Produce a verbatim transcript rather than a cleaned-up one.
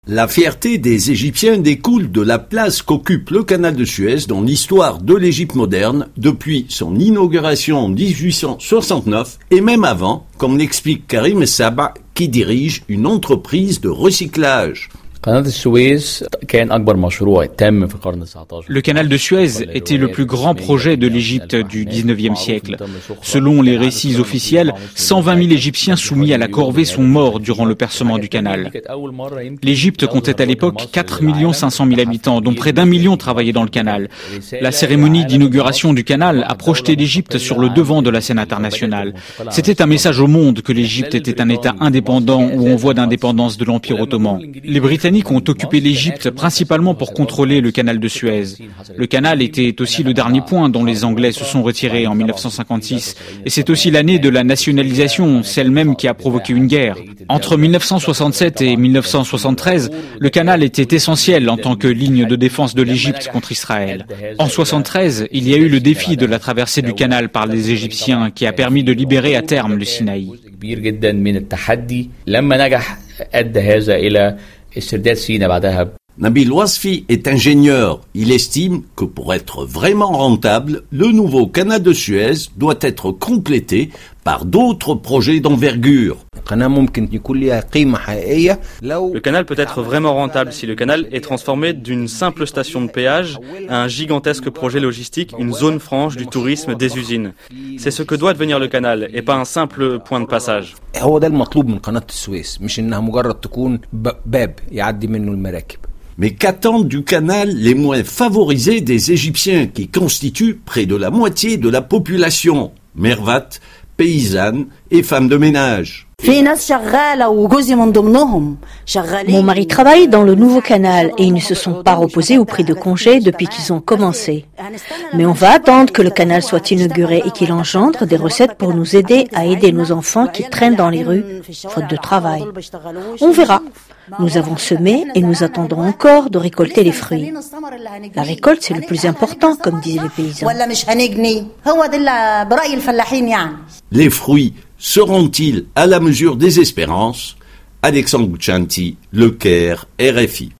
La fierté des Égyptiens découle de la place qu'occupe le canal de Suez dans l'histoire de l'Égypte moderne depuis son inauguration en dix-huit cent soixante-neuf et même avant, comme l'explique Karim Saba qui dirige une entreprise de recyclage. Le canal de Suez était le plus grand projet de l'Égypte du dix-neuvième siècle. Selon les récits officiels, cent vingt mille Égyptiens soumis à la corvée sont morts durant le percement du canal. L'Égypte comptait à l'époque quatre millions cinq cent mille habitants, dont près d'un million travaillaient dans le canal. La cérémonie d'inauguration du canal a projeté l'Égypte sur le devant de la scène internationale. C'était un message au monde que l'Égypte était un État indépendant ou en voie d'indépendance de l'Empire ottoman. Les Britanniques ont occupé l'Égypte principalement pour contrôler le canal de Suez. Le canal était aussi le dernier point dont les Anglais se sont retirés en mille neuf cent cinquante-six. Et c'est aussi l'année de la nationalisation, celle même qui a provoqué une guerre. Entre mille neuf cent soixante-sept et mille neuf cent soixante-treize, le canal était essentiel en tant que ligne de défense de l'Égypte contre Israël. En soixante-treize, il y a eu le défi de la traversée du canal par les Égyptiens qui a permis de libérer à terme le Sinaï. Nabil Wasfi est ingénieur. Il estime que pour être vraiment rentable, le nouveau canal de Suez doit être complété par d'autres projets d'envergure. Le canal peut être vraiment rentable si le canal est transformé d'une simple station de péage à un gigantesque projet logistique, une zone franche du tourisme des usines. C'est ce que doit devenir le canal et pas un simple point de passage. Mais qu'attendent du canal les moins favorisés des Égyptiens qui constituent près de la moitié de la population, mervates, paysannes et femmes de ménage? Mon mari travaille dans le nouveau canal et ils ne se sont pas reposés ou pris de congé depuis qu'ils ont commencé. Mais on va attendre que le canal soit inauguré et qu'il engendre des recettes pour nous aider à aider nos enfants qui traînent dans les rues, faute de travail. On verra. Nous avons semé et nous attendons encore de récolter les fruits. La récolte, c'est le plus important, comme disaient les paysans. Les fruits seront-ils à la mesure des espérances? Alexandre Bouchanti, Le Caire, R F I.